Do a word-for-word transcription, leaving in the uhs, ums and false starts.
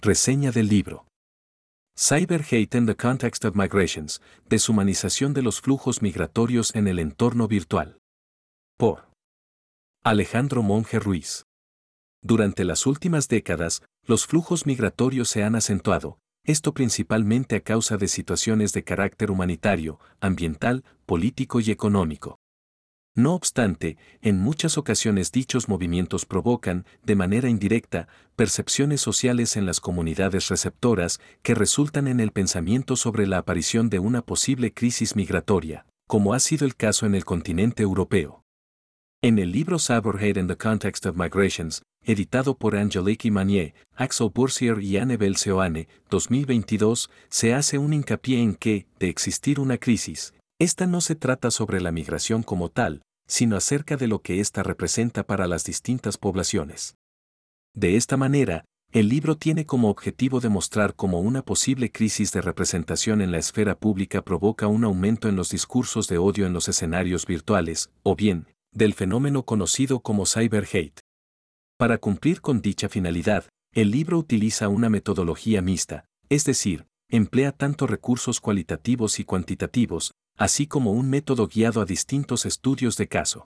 Reseña del libro. Cyber Hate in the Context of Migrations, deshumanización de los flujos migratorios en el entorno virtual. Por Alejandro Monge Ruiz. Durante las últimas décadas, los flujos migratorios se han acentuado, esto principalmente a causa de situaciones de carácter humanitario, ambiental, político y económico. No obstante, en muchas ocasiones dichos movimientos provocan, de manera indirecta, percepciones sociales en las comunidades receptoras que resultan en el pensamiento sobre la aparición de una posible crisis migratoria, como ha sido el caso en el continente europeo. En el libro Cyber Hate in the Context of Migrations, editado por Angelique Manier, Axel Boursier y Annabel Seoane, dos mil veintidós, se hace un hincapié en que, de existir una crisis, esta no se trata sobre la migración como tal, sino acerca de lo que ésta representa para las distintas poblaciones. De esta manera, el libro tiene como objetivo demostrar cómo una posible crisis de representación en la esfera pública provoca un aumento en los discursos de odio en los escenarios virtuales, o bien, del fenómeno conocido como cyber hate. Para cumplir con dicha finalidad, el libro utiliza una metodología mixta, es decir, emplea tanto recursos cualitativos y cuantitativos, así como un método guiado a distintos estudios de caso.